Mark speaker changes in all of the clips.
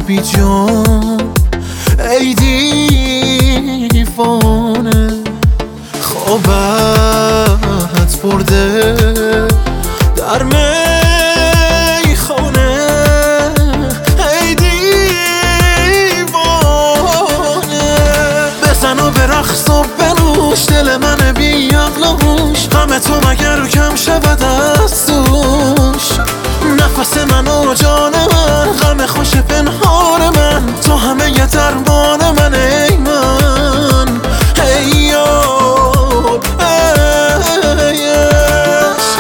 Speaker 1: بی جان ای دیوانه، خوابت برده در میخانه ای دیوانه. بزن و به رقص و بنوش دل من بی عقل و هوش، غم تو مگر کم شود از دوش. نفس من و جان من، غم خوش پنهان من، تو همه ی درمان من ای من ای یار ای عشق.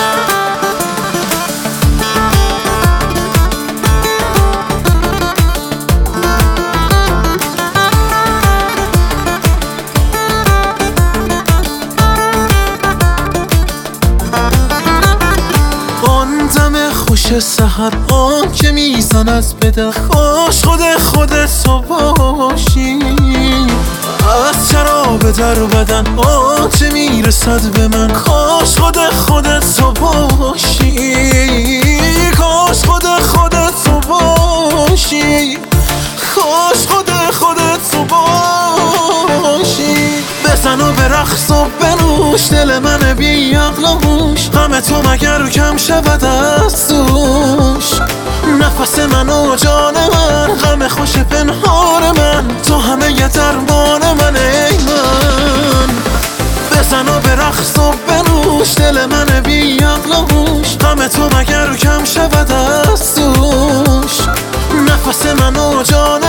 Speaker 1: آن دم خوش سحر آن که میزند به دل، کاش خودت تو باشی. از شراب در بدن آنچه میرسد به من، کاش خودت تو باشی. کاش خودت تو باشی، کاش خودت تو باشی. بزن و به رقص و بنوش دل من بی عقل و هوش، غم تو مگر کم شود از دوش. نفس من و جان من، غم خوش پنهان من، تو همه ی درمان من ای من. بزن و به رقص و بنوش دل من بی عقل و هوش، غم تو مگر کم شود از دوش. نفس من و جان